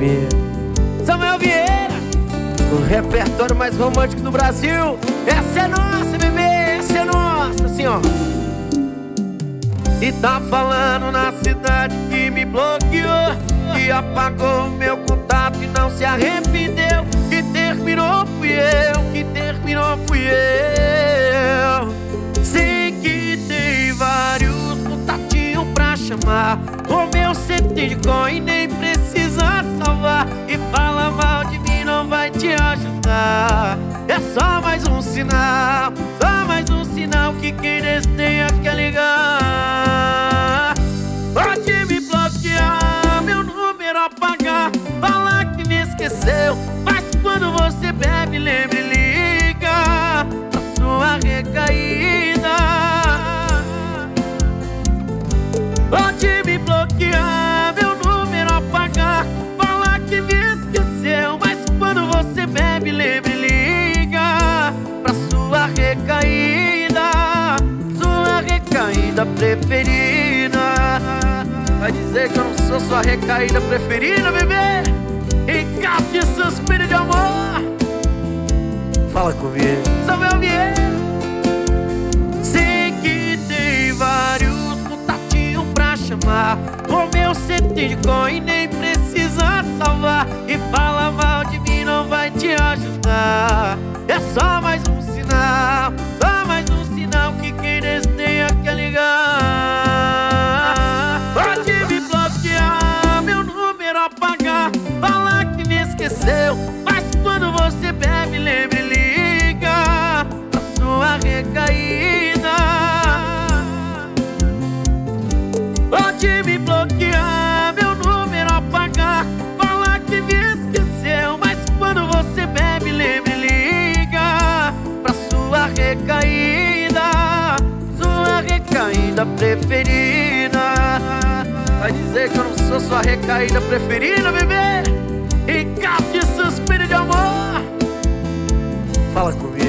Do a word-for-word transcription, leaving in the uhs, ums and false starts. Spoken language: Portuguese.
comigo. Samuel Vieira, o repertório mais romântico do Brasil. Essa é nossa, bebê, essa é nossa, assim ó. E tá falando na cidade que me bloqueou, que apagou meu contato e não se arrependeu. Que terminou fui eu, que terminou fui eu. Sei que tem vários contatinhos pra chamar, o meu C T de coin nem precisa salvar. E fala mal de mim não vai te ajudar. É só mais um sinal, só mais um sinal que quem desdenha quer ligar. Pode me bloquear, meu número apagar, falar que me esqueceu, mas quando você bebe lembre e liga pra sua recaída. Pode me bloquear, meu número apagar, falar que me esqueceu, mas quando você bebe lembre e liga pra sua recaída, sua recaída preferida. Vai dizer que eu não sou sua recaída preferida, bebê? Em caso de suspiro de amor, fala comigo. Samuel Vieira. Sei que tem vários contatinhos pra chamar, o meu C T de coin nem precisa salvar. E fala mal de mim não vai te ajudar. É só mais um sinal, só mais um sinal que quem desdenha quer ligar. Pode me bloquear, meu número apagar, falar que me esqueceu, mas quando você bebe lembre e liga pra sua recaída. Pode me bloquear, meu número apagar, falar que me esqueceu, mas quando você bebe lembre e liga pra sua recaída, sua recaída preferida. Vai dizer que eu não sou sua recaída preferida, bebê? Em caso de suspiro de amor, fala comigo.